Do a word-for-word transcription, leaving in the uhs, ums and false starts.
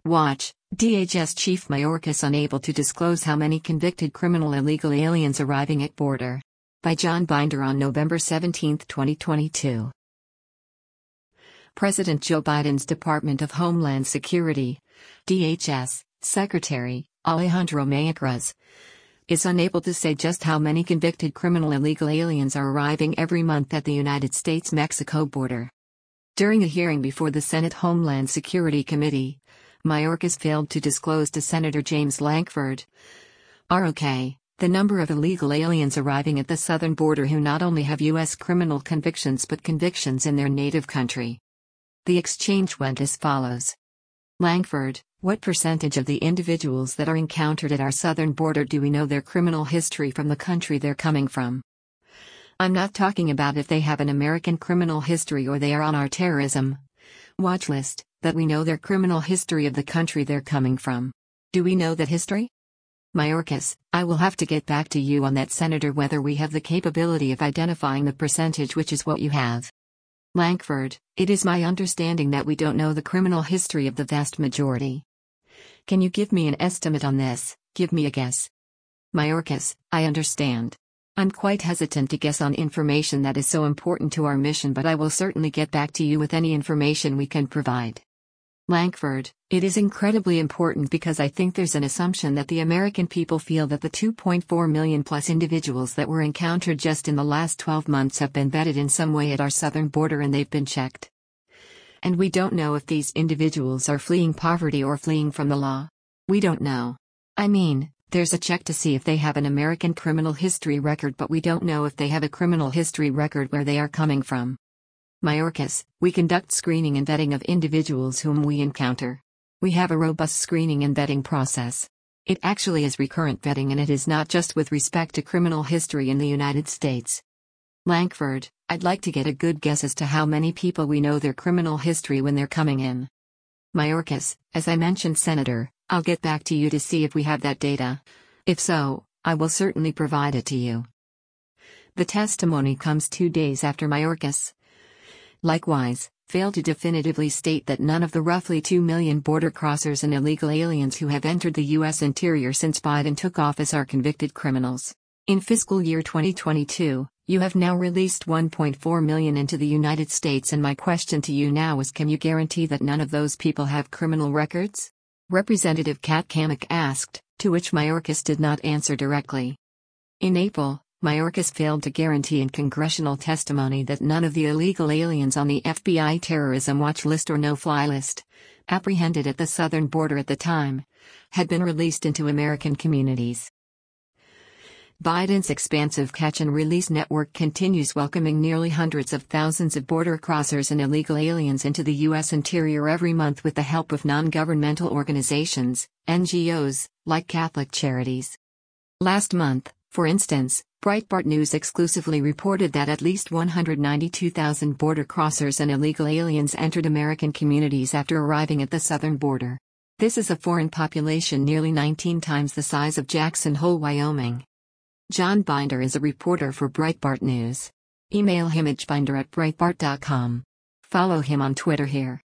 Watch, D H S Chief Mayorkas unable to disclose how many convicted criminal illegal aliens arriving at border. By John Binder on November seventeenth, twenty twenty-two. President Joe Biden's Department of Homeland Security, D H S, Secretary, Alejandro Mayorkas, is unable to say just how many convicted criminal illegal aliens are arriving every month at the United States-Mexico border. During a hearing before the Senate Homeland Security Committee, Mayorkas failed to disclose to Senator James Lankford, R O K, the number of illegal aliens arriving at the southern border who not only have U S criminal convictions but convictions in their native country. The exchange went as follows. Lankford, what percentage of the individuals that are encountered at our southern border do we know their criminal history from the country they're coming from? I'm not talking about if they have an American criminal history or they are on our terrorism watch list, that we know their criminal history of the country they're coming from. Do we know that history? Mayorkas, I will have to get back to you on that, Senator, whether we have the capability of identifying the percentage, which is what you have. Lankford, it is my understanding that we don't know the criminal history of the vast majority. Can you give me an estimate on this? Give me a guess. Mayorkas, I understand. I'm quite hesitant to guess on information that is so important to our mission, but I will certainly get back to you with any information we can provide. Lankford, it is incredibly important because I think there's an assumption that the American people feel that the two point four million plus individuals that were encountered just in the last twelve months have been vetted in some way at our southern border and they've been checked. And we don't know if these individuals are fleeing poverty or fleeing from the law. We don't know. I mean, there's a check to see if they have an American criminal history record, but we don't know if they have a criminal history record where they are coming from. Mayorkas, we conduct screening and vetting of individuals whom we encounter. We have a robust screening and vetting process. It actually is recurrent vetting, and it is not just with respect to criminal history in the United States. Lankford, I'd like to get a good guess as to how many people we know their criminal history when they're coming in. Mayorkas, as I mentioned, Senator, I'll get back to you to see if we have that data. If so, I will certainly provide it to you. The testimony comes two days after Mayorkas, likewise, failed to definitively state that none of the roughly two million border crossers and illegal aliens who have entered the U S interior since Biden took office are convicted criminals. In fiscal year twenty twenty-two, you have now released one point four million into the United States, and my question to you now is, can you guarantee that none of those people have criminal records? Representative Kat Cammack asked, to which Mayorkas did not answer directly. In April, Mayorkas failed to guarantee in congressional testimony that none of the illegal aliens on the F B I terrorism watch list or no-fly list, apprehended at the southern border at the time, had been released into American communities. Biden's expansive catch-and-release network continues welcoming nearly hundreds of thousands of border crossers and illegal aliens into the U S interior every month with the help of non-governmental organizations, N G Os, like Catholic Charities. Last month, for instance, Breitbart News exclusively reported that at least one hundred ninety-two thousand border crossers and illegal aliens entered American communities after arriving at the southern border. This is a foreign population nearly nineteen times the size of Jackson Hole, Wyoming. John Binder is a reporter for Breitbart News. Email him at binder at breitbart dot com. Follow him on Twitter here.